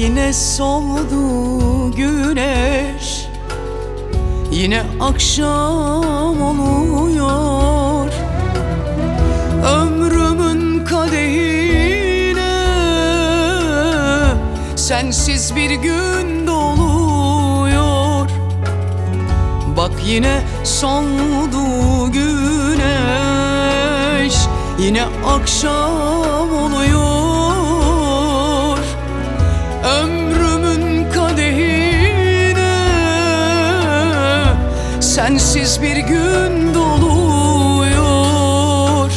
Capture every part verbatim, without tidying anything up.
yine soldu güneş, yine akşam oluyor. Ömrümün kadehine sensiz bir gün doluyor. Bak yine soldu güneş, yine akşam oluyor. Ömrümün kadehine sensiz bir gün doluyor.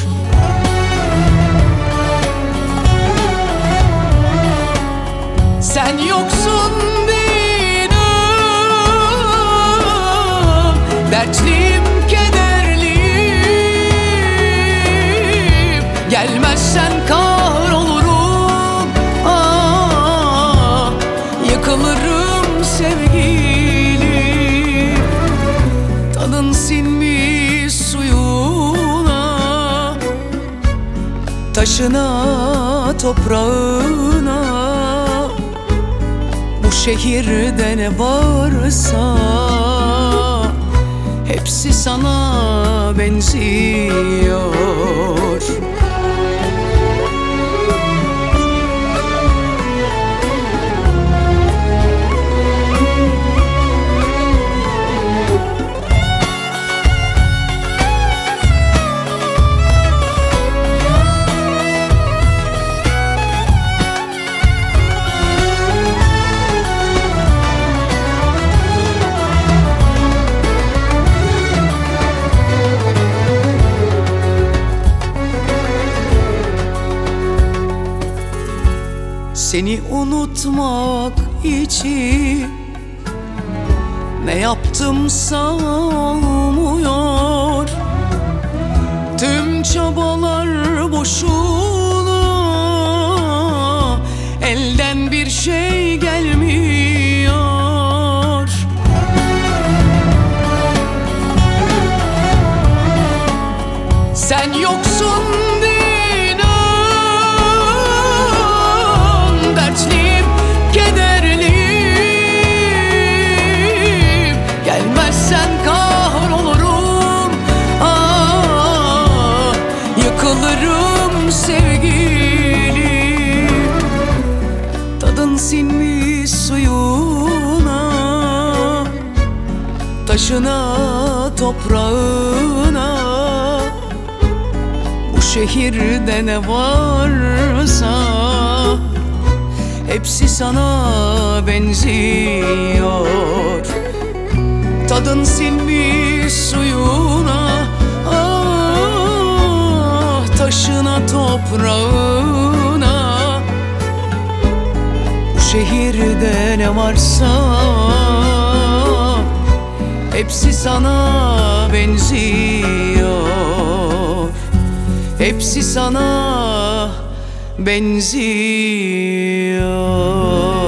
Sen yoksun benim, dertliyim, kederliyim. Gelmezsen kahrolurum, ah, yıkılırım sevgilim. Tadın sinmiş suyuna, taşına, toprağına. Bu şehirde ne varsa hepsi sana benziyor. Seni unutmak için ne yaptımsa olmuyor. Tüm çabalar boşuna, elden bir şey gelmiyor. Sen yoksun dertliyim, kederliyim. Gelmezsen kahrolurum, ah, yıkılırım sevgilim. Tadın sinmiş suyuna, taşına, toprağına. Bu şehirde ne varsa hepsi sana benziyor. Tadın sinmiş suyuna, ah, taşına, toprağına. Bu şehirde ne varsa hepsi sana benziyor. Hepsi sana benziyor.